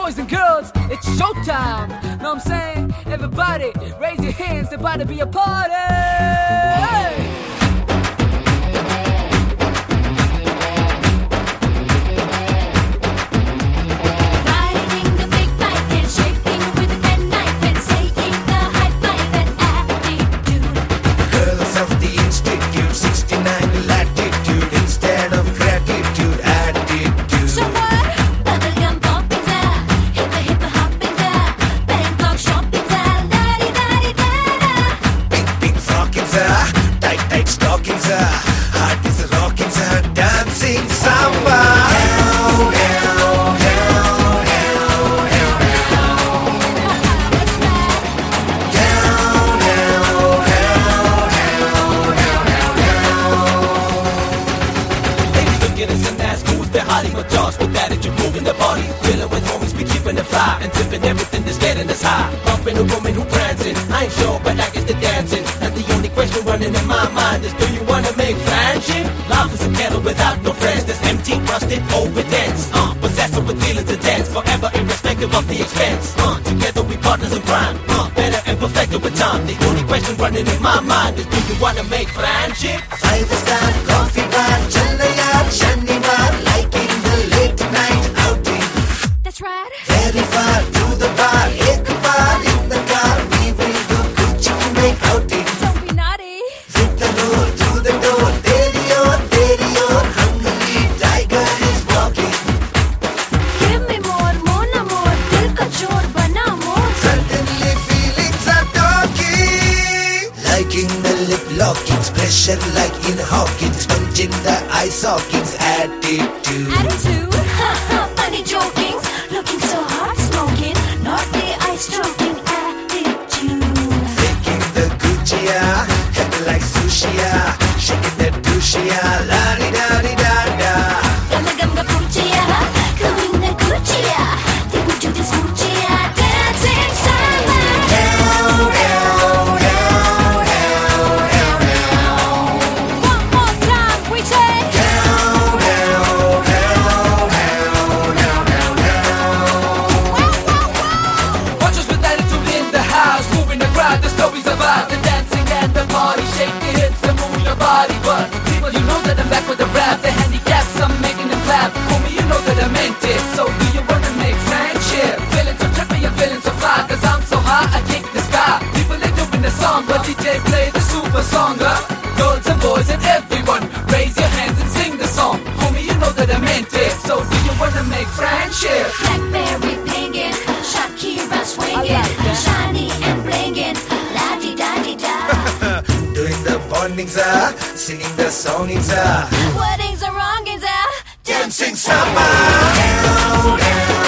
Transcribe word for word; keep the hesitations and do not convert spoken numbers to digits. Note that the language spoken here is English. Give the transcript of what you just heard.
boys and girls, it's showtime. Know what I'm saying? Everybody, raise your hands, there's about to be a party. Hey! Heart is rocking, sir, dancing samba. Hell, hell, hell, hell, hell, hell, hell, hell, hell, hell. They be looking at some ass cool, they're hottie with jaws with attitude, moving the body, dealing with homies, we keeping it fly and tipping everything that's getting us high. Bumping a woman who prancing, I ain't sure, but I guess the dancing. And the only question running in my mind is, do you wanna make friendship? Life is a kettle without no friends, that's empty, rusted, over dense. Uh, possessed with feelings intense, forever irrespective of the expense. Uh, together we partners in crime, uh, better and perfected with time. The only question running in my mind is, do you wanna make friendship? Five star coffee bar, Chennaiya, Shaniwar, like in the late night outing. That's right. Very far to the bar, ek bar in the car, we will do Gucci to make outing. Don't be naughty. Hit the door, through the door, teri or, teri or, hungry tiger is walking. Give me more, mon amour, dil ka chor bana more. Suddenly feelings are talking. Liking the lip lockings, pressure like in Hawkins, punching the eye sockings, attitude. Attitude, ha ha, funny jokings, looking so hot, smoking, naughty eye stroking, attitude. Taking the Gucci-ya, head like sushi-ya, shaking that douche-ya, la-di-da-di-da-da. Gamma gamma poochia, coming the Gucci-ya, they would do this Gucci-ya, dancing samba. Hell, hell, hell, hell, hell, hell. One more time, we take. Hell, hell, hell, hell, hell, hell, hell. Watch us with attitude in the house, moving the crowd, the stories about the dancing and the party. Shake the hips and move your body. But people, you know that I'm back with the rap. The handicaps, I'm making them clap. Homie, you know that I meant it. So do you wanna make friendship? Feeling so trippy, I'm feeling so fly, cause I'm so high, I kick the sky. People, they doing the song, but D J play the super song. Huh? Girls and boys and everyone, raise your hands and sing the song. Homie, you know that I meant it. So do you wanna make friendship? Blackberry pingin', Shakira swingin', shiny and blingin', la di da di da. Doing the bondings, ah, singing the songings, ah, Weddings are wrongins, ah. dancing samba. Hell, hell,